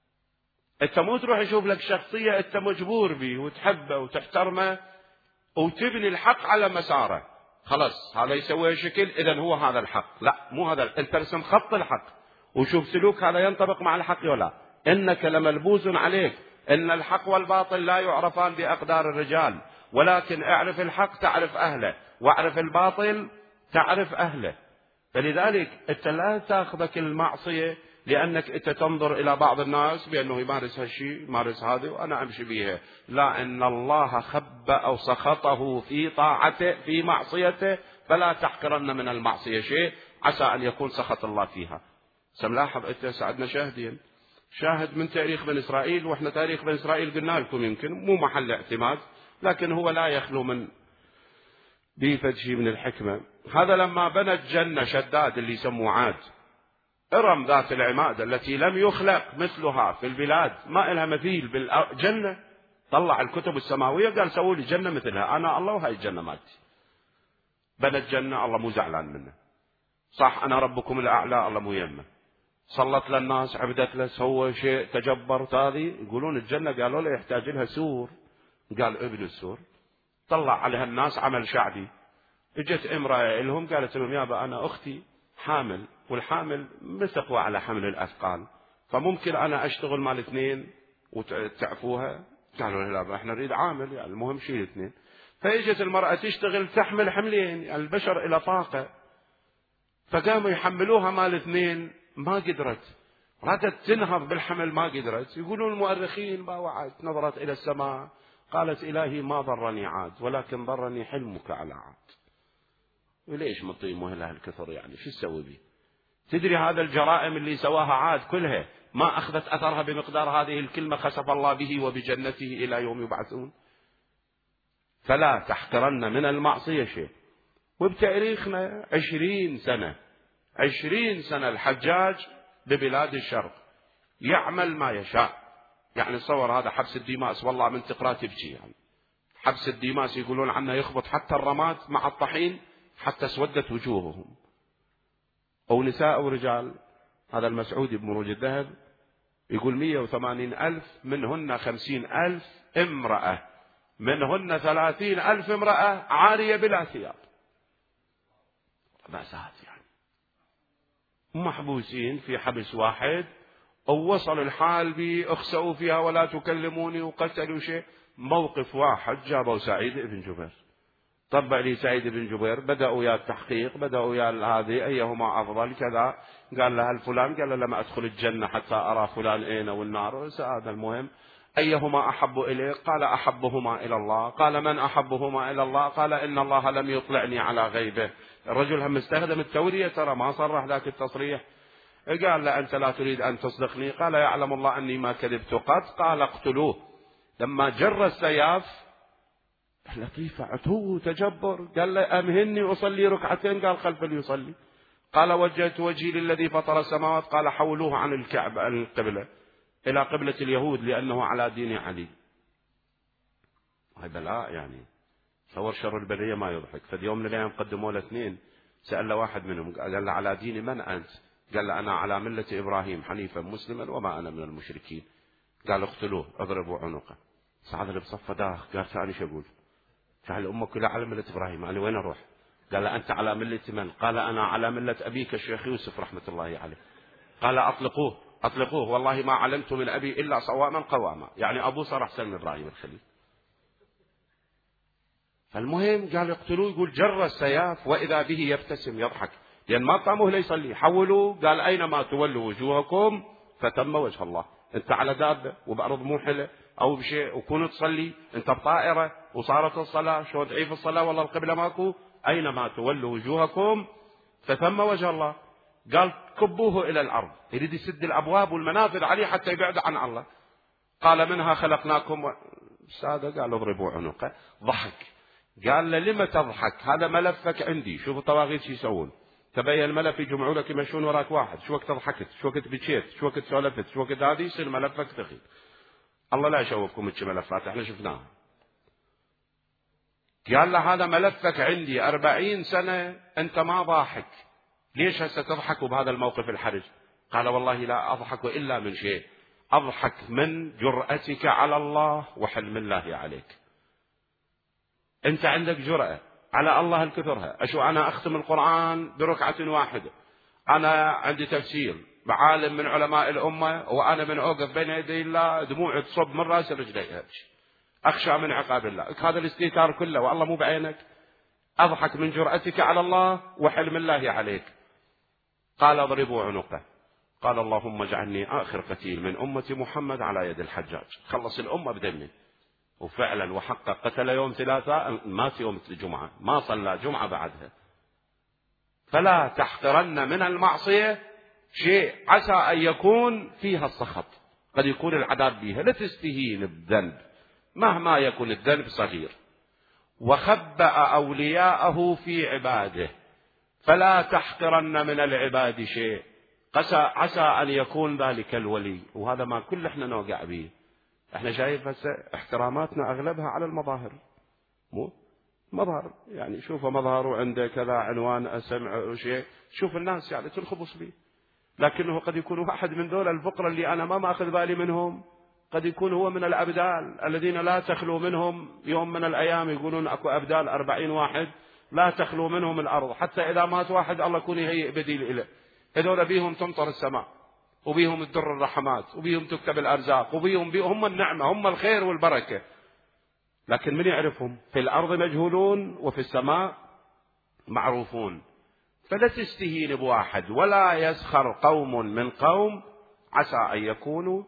أنت مو تروح يشوف لك شخصية أنت مجبور به وتحبه وتحترمه وتبني الحق على مساره، خلاص هذا يسوي شكل إذن هو هذا الحق. لا مو هذا، أنت رسم خط الحق وشوف سلوك هذا ينطبق مع الحق ولا. إنك لملبوس عليك، إن الحق والباطل لا يعرفان بأقدار الرجال، ولكن اعرف الحق تعرف أهله، واعرف الباطل تعرف أهله. فلذلك أنت لا تأخذك المعصية لأنك أنت تنظر إلى بعض الناس بأنه يمارس هالشيء يمارس هذا وأنا أمشي بها. لا، إن الله خبأ أو سخطه في طاعته في معصيته فلا تحقرن من المعصية شيء عسى أن يكون سخط الله فيها. سملاحظ أنت سعدنا شاهدين شاهد من تاريخ بني إسرائيل، وإحنا تاريخ بني إسرائيل قلنا لكم يمكن مو محل اعتماد، لكن هو لا يخلو من بيفد شيء من الحكمة. هذا لما بنى الجنة شداد اللي يسموه عاد، إرم ذات العماد التي لم يخلق مثلها في البلاد، ما إلها مثيل بالجنة. طلع الكتب السماوية قال سووا لي جنة مثلها، أنا الله وهاي الجنة مالتي. بنى الجنة الله مو زعلان منه، صح أنا ربكم الأعلى الله مو يمه، صلت للناس عبدت له سوى شيء تجبر هذه. يقولون الجنة قالوا له يحتاج لها سور، قال ابن السور. طلع عليها الناس عمل شعبي. اجت امرأة لهم قالت لهم يابا أنا أختي حامل، والحامل مسقوا على حمل الأثقال، فممكن أنا أشتغل مال اثنين وتعفوها. قالوا لا احنا نريد عامل، يعني المهم شيء اثنين. فاجت المرأة تشتغل تحمل حملين، يعني البشر إلى طاقة، فقاموا يحملوها مال اثنين ما قدرت، رادت تنهض بالحمل ما قدرت. يقولون المؤرخين ما وعت، نظرت إلى السماء قالت إلهي ما ضرني عاد ولكن ضرني حلمك على عاد. وليش مطي مهلة الكثر، يعني شو تسوي بي؟ تدري هذا الجرائم اللي سواها عاد كلها ما أخذت أثرها بمقدار هذه الكلمة خسف الله به وبجنته إلى يوم يبعثون. فلا تحقرن من المعصية شيء. وبتاريخنا عشرين سنة عشرين سنة الحجاج ببلاد الشرق يعمل ما يشاء. يعني صور هذا حبس الديماس، والله من تقرأ تبكي. يعني حبس الديماس يقولون عنه يخبط حتى الرماد مع الطحين حتى اسودت وجوههم، أو نساء ورجال. هذا المسعودي بمروج الذهب يقول مية وثمانين ألف منهن خمسين ألف امرأة، منهن ثلاثين ألف امرأة عارية بلا ثياب. مأساة يعني، محبوسين في حبس واحد، ووصل الحال بي اخسأوا فيها ولا تكلموني وقتلوا شيء. موقف واحد جابوا سعيد بن جبير، طبع لي سعيد بن جبير، بدأوا يا التحقيق، بدأوا يا هذه أيهما أفضل كذا، قال له الفلان، قال له لما أدخل الجنة حتى أرى فلان أين والنار، هذا المهم. أيهما أحب إليه؟ قال أحبهما إلى الله. قال من أحبهما إلى الله؟ قال إن الله لم يطلعني على غيبه. الرجل هم استخدم التورية، ترى ما صرح ذاك التصريح. قال له أنت لا تريد أن تصدقني؟ قال يعلم الله أني ما كذبت قط. قال اقتلوه. لما جر السياف، لطيفة عتو تجبر، قال له أمهني أصلي ركعتين، قال خلف يصلي. قال وجهت وجهي للذي فطر السماوات، قال حولوه عن الكعبة عن القبلة إلى قبلة اليهود لأنه على دين علي. هاي بلاء يعني، تصور شر البرية ما يضحك. فدي يوم من الأيام قدموا له اثنين، سأل له واحد منهم، قال له على دين من أنت؟ قال له أنا على ملة إبراهيم حنيفا مسلما وما أنا من المشركين. قال اقتلوه اضربوا عنقه. سعد اللي بصفه داخ، قال ثاني شو أقول؟ قال أمك كلها على ملة إبراهيم، أنا وين أروح؟ قال له أنت على ملة من؟ قال أنا على ملة أبيك الشيخ يوسف رحمة الله عليه. قال أطلقوه أطلقوه، والله ما علمت من أبي إلا صواما قواما، يعني أبوه صار أحسن من إبراهيم الخليل. فالمهم قال يقتلوه، يقول جر السياف وإذا به يبتسم يضحك، لأن ما طعمه ليصلي. حولوا، قال أينما تولوا وجوهكم فتم وجه الله. أنت على دابة وبأرض موحلة أو بشيء وكنت تصلي، أنت بطائرة وصارت الصلاة، شو ضعيف الصلاة والله القبلة ماكو، أينما تولوا وجوهكم فتم وجه الله. قال كبوه إلى الأرض، يريد يسد الأبواب والمنافذ عليه حتى يبعد عن الله. قال منها خلقناكم و... سادة، قال اضربوا عنقه. ضحك، قال له لما تضحك؟ هذا ملفك عندي، شوفوا الطواغيت شو يسوون، تبين الملف يجمعوا لك يمشون وراك واحد، شو وقت ضحكت، شو وقت بكيت، شو وقت سولفت، شو وقت هذه، يصير ملفك ثقيل. الله لا يشوفكم هيك ملفات، احنا شفناها. قال له هذا ملفك عندي أربعين سنة أنت ما ضاحك، ليش هسه تضحك بهذا الموقف الحرج؟ قال والله لا أضحك إلا من شيء، أضحك من جرأتك على الله وحلم الله عليك. أنت عندك جرأة على الله الكثرها، أشو أنا أختم القرآن بركعة واحدة، أنا عندي تفسير بعالم من علماء الأمة، وأنا من أوقف بين يدي الله دموع تصب من رأس رجلي، أخشى من عقاب الله. هذا الاستيثار كله والله مو بعينك. أضحك من جرأتك على الله وحلم الله عليك. قال اضربوا عنقه. قال اللهم اجعلني آخر قتيل من أمة محمد على يد الحجاج، خلص الأمة بدمه. وفعلا وحقق، قتل يوم ثلاثاء، مات يوم الجمعة، ما صلى جمعة بعدها. فلا تحقرن من المعصية شيء عسى أن يكون فيها السخط، قد يكون العذاب بها. لا تستهين بالذنب مهما يكون الذنب صغير. وخبأ أولياءه في عباده، فلا تحقرن من العباد شيء، عسى أن يكون ذلك الولي. وهذا ما كل احنا نوقع به. احنا شايف هسه احتراماتنا اغلبها على المظاهر، مو مظهر يعني، شوف مظهره عنده كذا عنوان سمع شيء، شوف الناس يعني تنخبص به. لكنه قد يكون واحد من دول الفقراء اللي انا ما ماخذ بالي منهم، قد يكون هو من الابدال الذين لا تخلو منهم يوم من الايام، يقولون اكو ابدال أربعين واحد لا تخلو منهم الارض، حتى اذا مات واحد الله يكون يهيئ بديل له. هذول بيهم تمطر السماء، وبيهم تدر الرحمات، وبيهم تكتب الأرزاق، وبيهم بيهم هم النعمة، هم الخير والبركة. لكن من يعرفهم؟ في الأرض مجهولون وفي السماء معروفون. فلا تستهين بواحد، ولا يسخر قوم من قوم عسى أن يكونوا.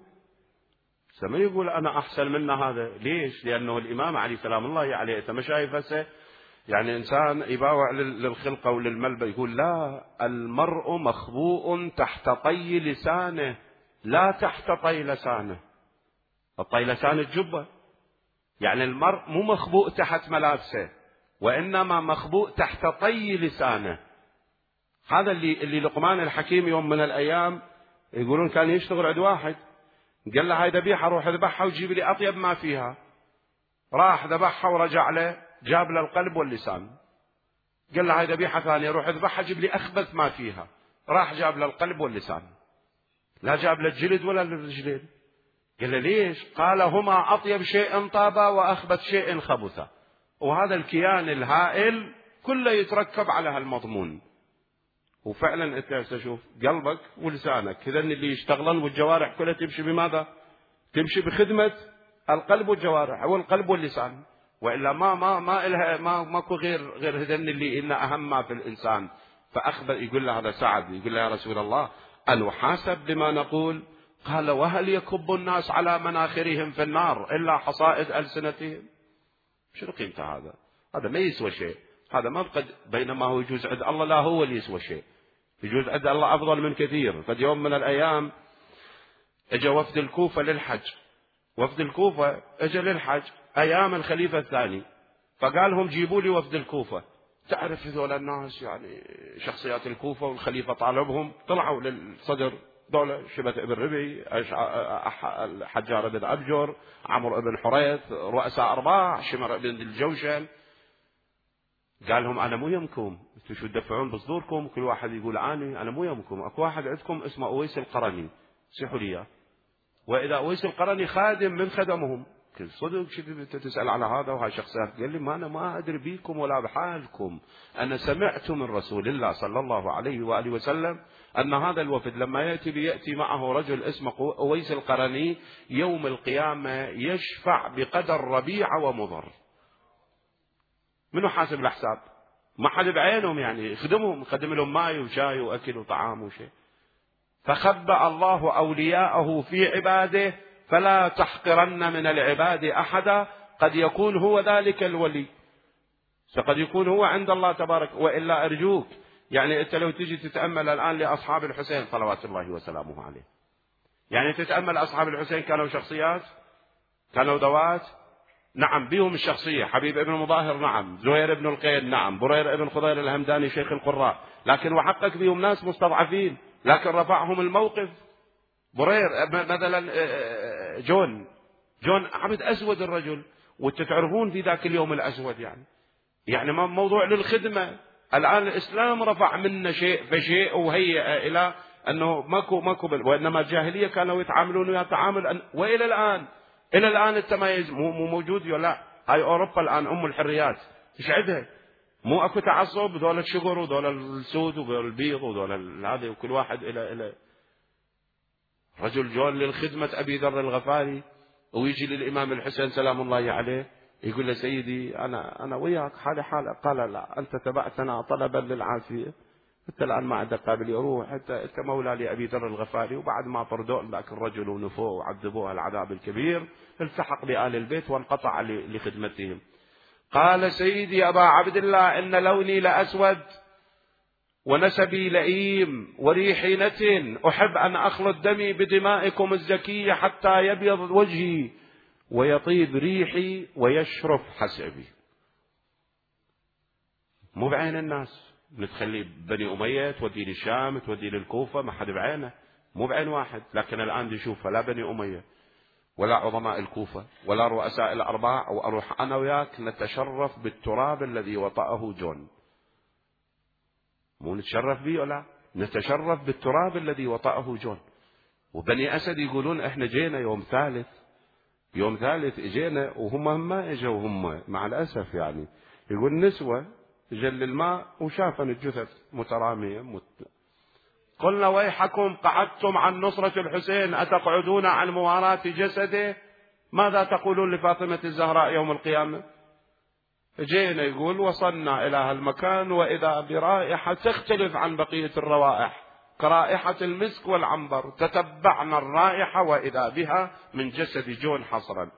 سما يقول أنا أحسن منا هذا، ليش؟ لأنه الإمام علي سلام الله عليه تم شايف هسه يعني إنسان يباوع للخلقة وللملبة، يقول لا، المرء مخبوء تحت طي لسانه لا تحت طي لسانه. الطي لسان الجبة، يعني المرء مو مخبوء تحت ملابسه، وإنما مخبوء تحت طي لسانه. هذا اللي اللي لقمان الحكيم يوم من الأيام يقولون كان يشتغل عند واحد، قال له هاي ذبيحة روح اذبحها وجيب لي أطيب ما فيها. راح ذبحها ورجع له جاب له القلب واللسان. قال له هاي ذبيحة ثانية روح اذبحها جيب لي أخبث ما فيها. راح جاب له القلب واللسان، لا جاب له الجلد ولا الرجلين. قال له ليش؟ قال هما أطيب شيء طابا وأخبث شيء خبثا. وهذا الكيان الهائل كله يتركب على هالمضمون. وفعلا أنت تشوف قلبك ولسانك كذا اللي يشتغلن، والجوارح كلها تمشي بماذا؟ تمشي بخدمة القلب والجوارح، أو القلب واللسان، وإلا ما ما ما إلها ما ماكو غير غير هذن اللي إن أهم ما في الإنسان. فأخبر يقول له هذا سعد، يقول له يا رسول الله أن أحاسب بما نقول؟ قال وهل يكب الناس على مناخرهم في النار إلا حصائد ألسنتهم؟ شنو قيمته هذا؟ هذا ما يسوى شيء، هذا ما بقد، بينما هو يجوز عند الله لا هو اللي يسوى شيء، يجوز عند الله أفضل من كثير. قد يوم من الأيام اجى وفد الكوفة للحج، وفد الكوفة اجى للحج أيام الخليفة الثاني، فقال لهم جيبوا لي وفد الكوفة. تعرف هذول الناس يعني شخصيات الكوفة، والخليفة طالبهم، طلعوا للصدر دولة شبة ابن ربيع، حجار بن أبجر، عمرو بن حريث، رؤساء أرباع، شمر بن الجوشن. قال لهم أنا مو يمكم، انتم شو تدفعون بصدوركم؟ كل واحد يقول أنا أنا مو يمكم، أكو واحد عندكم اسمه أويس القرني، سيحوا لي. وإذا أويس القرني خادم من خدمهم، كل صدق شو تسأل على هذا وهاي شخصيات؟ قال لي ما أنا ما أدري بيكم ولا بحالكم، أنا سمعت من رسول الله صلى الله عليه وآله وسلم أن هذا الوفد لما يأتي بيأتي معه رجل اسمه أويس القرني يوم القيامة يشفع بقدر ربيع ومضر. منو حاسب الحساب؟ ما حد بعينهم يعني يخدمهم، يقدم لهم ماء وشاي وأكل وطعام وشيء. فخبأ الله أولياءه في عباده فلا تحقرن من العباد أحدا، قد يكون هو ذلك الولي، فقد يكون هو عند الله تبارك. وإلا أرجوك يعني أنت لو تجي تتأمل الآن لأصحاب الحسين صلوات الله وسلامه عليه، يعني تتأمل أصحاب الحسين كانوا شخصيات، كانوا ذوات، نعم بهم الشخصية، حبيب ابن مظاهر نعم، زهير ابن القين نعم، برير ابن خضير الهمداني شيخ القراء، لكن وحقق بهم ناس مستضعفين لكن رفعهم الموقف. برير مثلا جون جون عبد أسود الرجل، وتتعرفون في ذاك اليوم الأسود يعني يعني ما موضوع للخدمة. الآن الإسلام رفع منا شيء فشيء وهيئ إلى أنه ماكو ماكو بل. وإنما الجاهلية كانوا يتعاملون ويتعامل، وإلى الآن إلى الآن التميز مو مو موجود ولا. هاي أوروبا الآن أم الحريات، إيش عندها؟ مو أكو تعصب، ذول الشجر وذول السود وذول البيض وذول هذا، وكل واحد إلى إلى رجل جون للخدمة أبي ذر الغفاري، ويجي للإمام الحسين سلام الله عليه يقول له سيدي أنا أنا وياك حالي حالة. قال لا أنت تبعتنا طلبا للعافية، أنت الآن ما عندك قابل يروح، أنت أنت مولى لأبي ذر الغفاري. وبعد ما طردوه ذاك الرجل ونفوه وعذبوه العذاب الكبير التحق بآل البيت وانقطع لخدمتهم. قال سيدي أبا عبد الله إن لوني لأسود ونسبي لئيم وريحي نتن، أحب أن أخلط دمي بدمائكم الزكية حتى يبيض وجهي ويطيب ريحي ويشرف حسبي. مو بعين الناس نتخلي بني أمية تودي للشام تودي للكوفة، ما حد بعينه، مو بعين واحد. لكن الآن نشوف لا بني أمية ولا عظماء الكوفة ولا رؤساء الأرباع، وأروح أنا وياك نتشرف بالتراب الذي وطأه جون. مو نتشرف به ولا نتشرف بالتراب الذي وطأه جون. وبني أسد يقولون إحنا جينا يوم ثالث، يوم ثالث اجينا وهم ما اجوا، هم مع الأسف يعني يقول نسوة جل الماء وشافن الجثث مترامية مت... قلنا ويحكم قعدتم عن نصرة الحسين أتقعدون عن مواراة جسده؟ ماذا تقولون لفاطمة الزهراء يوم القيامة؟ جينا يقول وصلنا إلى هالمكان وإذا برائحة تختلف عن بقية الروائح كرائحة المسك والعنبر، تتبعنا الرائحة وإذا بها من جسد جون حصرا.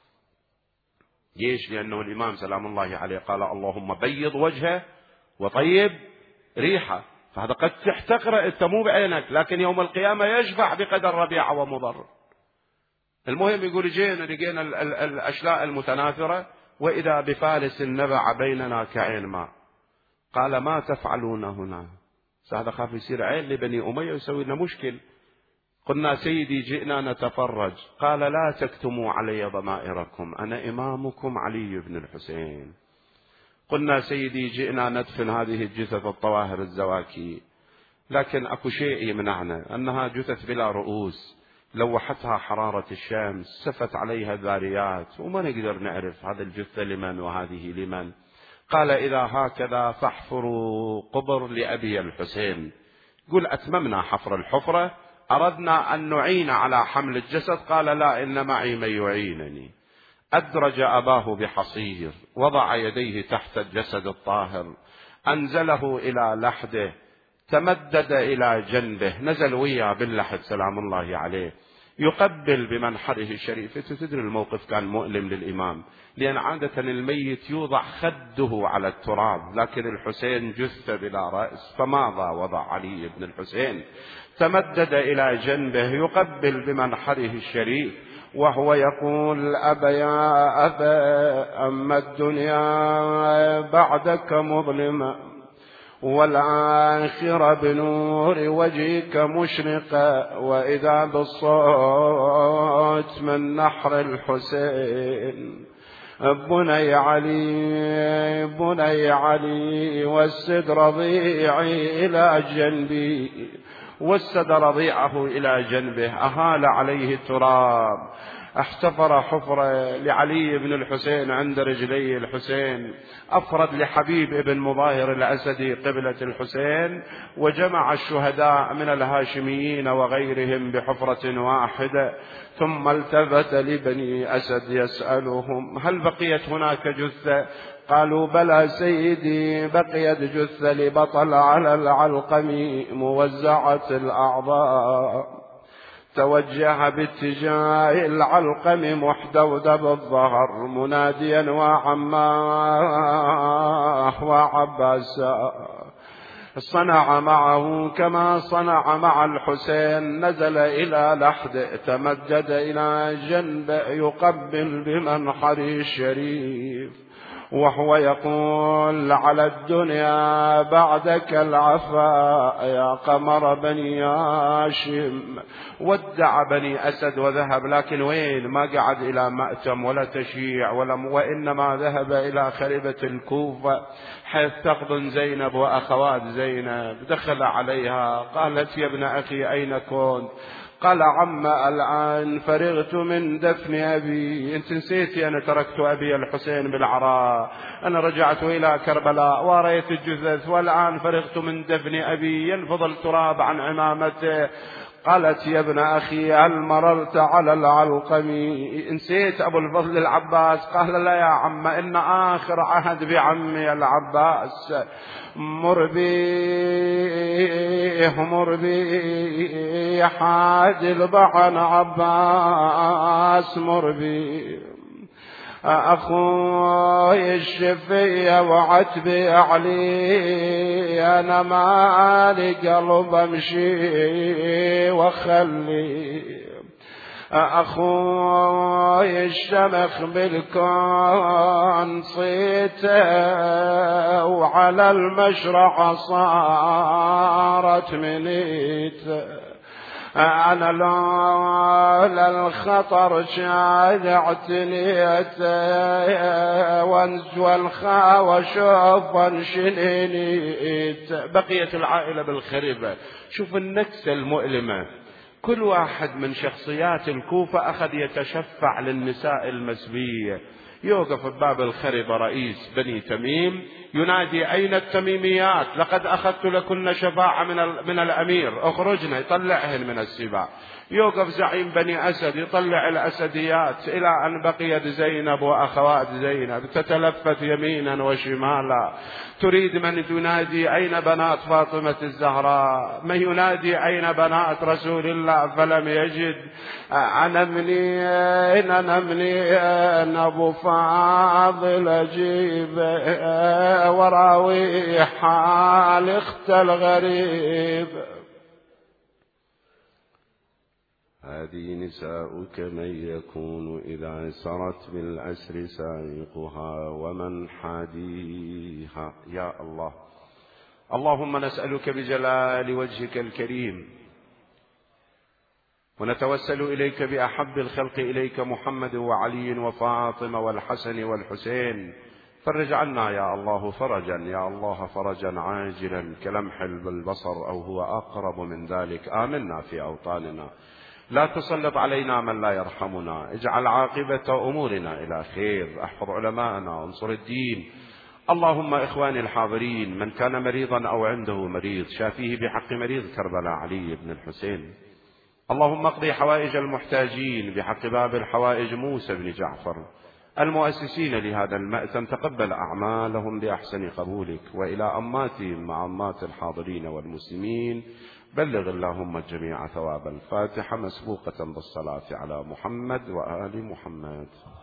ليش؟ لأنه الإمام سلام الله عليه قال اللهم بيض وجهه وطيب ريحه. فهذا قد تحتقر أنت مو بعينك، لكن يوم القيامة يشفع بقدر ربيع ومضر. المهم يقول جينا لقينا الأشلاء المتناثرة وإذا بفارس نبع بيننا كعين ماء. قال ما تفعلون هنا؟ هذا خاف يصير عين لبني أمية ويسوي لنا مشكل. قلنا سيدي جئنا نتفرج. قال لا تكتموا علي ضمائركم، أنا إمامكم علي بن الحسين. قلنا سيدي جئنا ندفن هذه الجثث الطواهر الزواكي، لكن أكو شيء يمنعنا، أنها جثث بلا رؤوس لوحتها حرارة الشمس سفت عليها الذاريات وما نقدر نعرف هذا الجثة لمن وهذه لمن. قال إذا هكذا فاحفروا قبر لأبي الحسين. قل أتممنا حفر الحفرة، أردنا أن نعين على حمل الجسد، قال لا، إن معي من يعينني. أدرج أباه بحصير، وضع يديه تحت الجسد الطاهر، أنزله إلى لحده، تمدد إلى جنبه، نزل وياه باللحد سلام الله عليه، يقبل بمنحره الشريف. تدري الموقف كان مؤلم للإمام، لأن عادة الميت يوضع خده على التراب، لكن الحسين جثة بلا رأس، فماذا وضع علي بن الحسين؟ تمدد إلى جنبه يقبل بمنحره الشريف وهو يقول: أبا يا أبا، أما الدنيا بعدك مظلمة، والآخرة بنور وجهك مشرقة، وإذا بالصوت من نحر الحسين: بني علي بني علي والسد رضيعي إلى جنبي. وسد رضيعه إلى جنبه، أهال عليه التراب، احتفر حفرة لعلي بن الحسين عند رجلي الحسين، أفرد لحبيب ابن مظاهر الأسدي قبلة الحسين، وجمع الشهداء من الهاشميين وغيرهم بحفرة واحدة، ثم التفت لبني أسد يسألهم: هل بقيت هناك جثة؟ قالوا: بلى سيدي، بقيت جثة لبطل على العلقم موزعة الأعضاء. توجه باتجاه العلقم محدود بالظهر مناديا: وعماه وعباسا. صنع معه كما صنع مع الحسين، نزل إلى لحده، تمدد إلى جنبه يقبل بمنحره الشريف وهو يقول: على الدنيا بعدك العفاء يا قمر بني هاشم. ودع بني أسد وذهب، لكن وين؟ ما قعد إلى مأتم ولا تشيع ولا م... وإنما ذهب إلى خربة الكوفة حيث تحضن زينب وأخوات زينب. دخل عليها، قالت: يا ابن أخي أين كنت؟ قال: عم الآن فرغت من دفن أبي. أنت نسيتي أنا تركت أبي الحسين بالعراء، أنا رجعت إلى كربلاء ورأيت الجثث، والآن فرغت من دفن أبي، ينفض التراب عن عمامته. قالت: يا ابن أخي هل مررت على العلقم؟ نسيت أبو الفضل العباس؟ قال: لا يا عم، إن آخر عهد بعمي العباس. مر بيه مر بيه حاج البحن عباس، مر بيه أخوي الشفية وعتبي علي، أنا مالي قلب أمشي وخلي. أخوي الشمخ بالكون صيته، وعلى المشرع صارت منيته. أنا لولا الخطر شادعتني وانزوى الخاوة شوفا شنينيت. بقيت العائلة بالخربة. شوف النكسة المؤلمة، كل واحد من شخصيات الكوفة أخذ يتشفع للنساء المسبية. يوقف بباب الخربة رئيس بني تميم ينادي: أين التميميات؟ لقد أخذت لكن شفاعة من, من الأمير، أخرجنا، يطلعهن من السباع. يوقف زعيم بني أسد يطلع الأسديات، إلى أن بقيت زينب وأخوات زينب تتلفت يمينا وشمالا، تريد من تنادي: أين بنات فاطمة الزهراء؟ من ينادي: أين بنات رسول الله؟ فلم يجد. أنا منين أنا منين أبو فاضل أجيب وراوي حال اخت الغريب. هذه نساؤك من يكون إذا سرت بالأسر سائقها ومن حاديها. يا الله، اللهم نسألك بجلال وجهك الكريم، ونتوسل إليك بأحب الخلق إليك محمد وعلي وفاطمة والحسن والحسين. فرج عنا يا الله فرجا، يا الله فرجا عاجلا كلمح بالبصر أو هو أقرب من ذلك. آمنا في أوطاننا، لا تسلط علينا من لا يرحمنا، اجعل عاقبة أمورنا إلى خير، احفظ علماءنا، انصر الدين. اللهم إخواني الحاضرين من كان مريضا أو عنده مريض شافيه بحق مريض كربلاء علي بن الحسين. اللهم اقضي حوائج المحتاجين بحق باب الحوائج موسى بن جعفر. المؤسسين لهذا المأتم تقبل أعمالهم بأحسن قبولك، وإلى أماتهم مع أمات الحاضرين والمسلمين بلغ اللهم الجميع ثواب الفاتحة مسبوقة بالصلاة على محمد وآل محمد.